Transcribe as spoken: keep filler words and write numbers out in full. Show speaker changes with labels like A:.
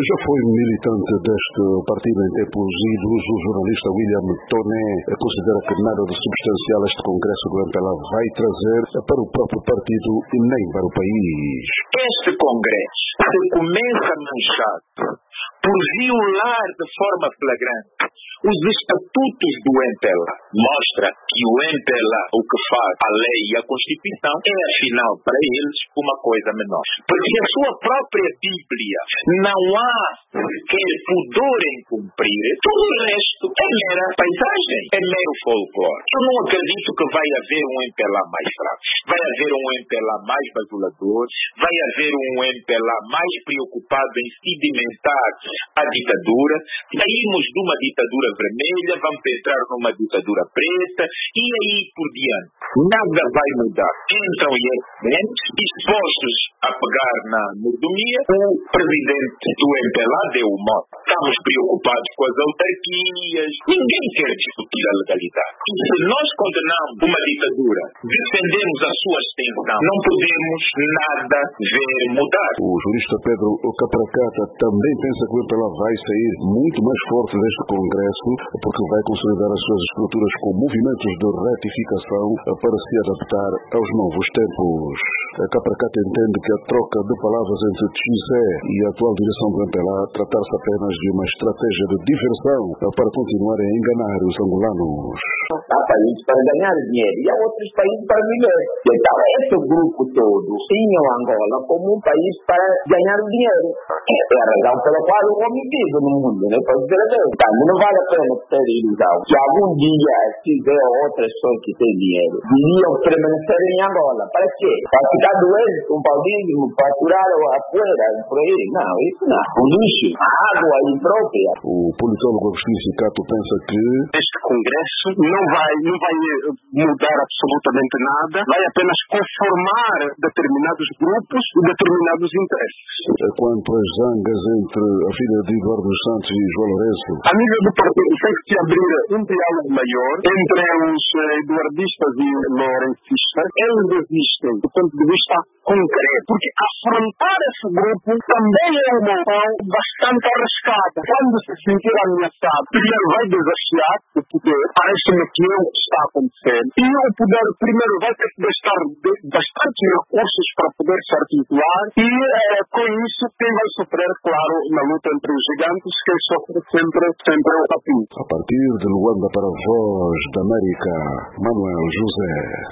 A: Já foi militante deste partido em tempos idos. O jornalista William Toné considera que nada de substancial este congresso do M P L A vai trazer para o próprio partido e nem para o país.
B: Este congresso se começa manchado por violar de forma flagrante os estatutos do M P L A. Mostra que o M P L A, o que faz a lei e a Constituição, é afinal para eles uma coisa menor. Porque a sua própria Bíblia não há sequer pudor em cumprir. Tudo o resto é mera paisagem, é mero folclore. Eu não acredito que vai haver um M P L A mais fraco. Vai haver um M P L A mais bajulador. Vai haver um M P L A mais preocupado em sedimentar a ditadura. Saímos de uma ditadura vermelha, vamos entrar numa ditadura preta e aí por diante. Nada vai mudar. Entram e ex-presidentes dispostos a pegar na mordomia. O presidente do M P L A deu o mote. Estamos preocupados com as autarquias. Ninguém quer discutir a legalidade. E se nós condenamos uma ditadura, defendemos a sua extensão, não podemos nada ver mudar.
A: O jurista Pedro Capracata também pensa que o M P L A vai sair muito mais forte deste congresso porque vai consolidar as suas estruturas com movimentos de retificação para se adaptar aos novos tempos. Capracata entende que a troca de palavras entre X E e a atual direção do M P L A tratar-se apenas de uma estratégia de diversão para continuar a enganar os angolanos.
C: Há países para ganhar dinheiro e há outros países para viver. Então, esse grupo todo tinha o Angola como um país para ganhar dinheiro. É a razão pela qual o homem vive no mundo, né? Pode dizer a Deus. Então, não vale a pena ter ilusão. Se algum dia tiver outras pessoas que têm dinheiro, viriam permanecer em Angola. Para quê? Para ficar doente com o paudismo, para curar a poeira por aí? Não, isso não. O lixo, a água imprópria.
A: O politólogo Agostinho Cicato pensa que
D: este congresso não vai, não vai mudar absolutamente nada, vai apenas conformar determinados grupos e determinados interesses.
A: Quanto às zangas entre a filha de Eduardo dos Santos e João Lourenço,
D: a nível do partido tem que se abrir um diálogo maior entre os eduardistas e lourencistas. Eles existem do ponto de vista concreto, porque afrontar esse grupo também é uma mão bastante arriscada. Quando se sentir ameaçado, primeiro vai desafiar o poder. Parece-me que é o que está acontecendo. E o poder, primeiro, vai ter que gastar bastante recursos para poder se articular e, eh, com isso, quem vai sofrer, claro, na luta entre os gigantes, quem sofre sempre, sempre é o capim.
A: A partir de Luanda para a Voz da América, Manuel José.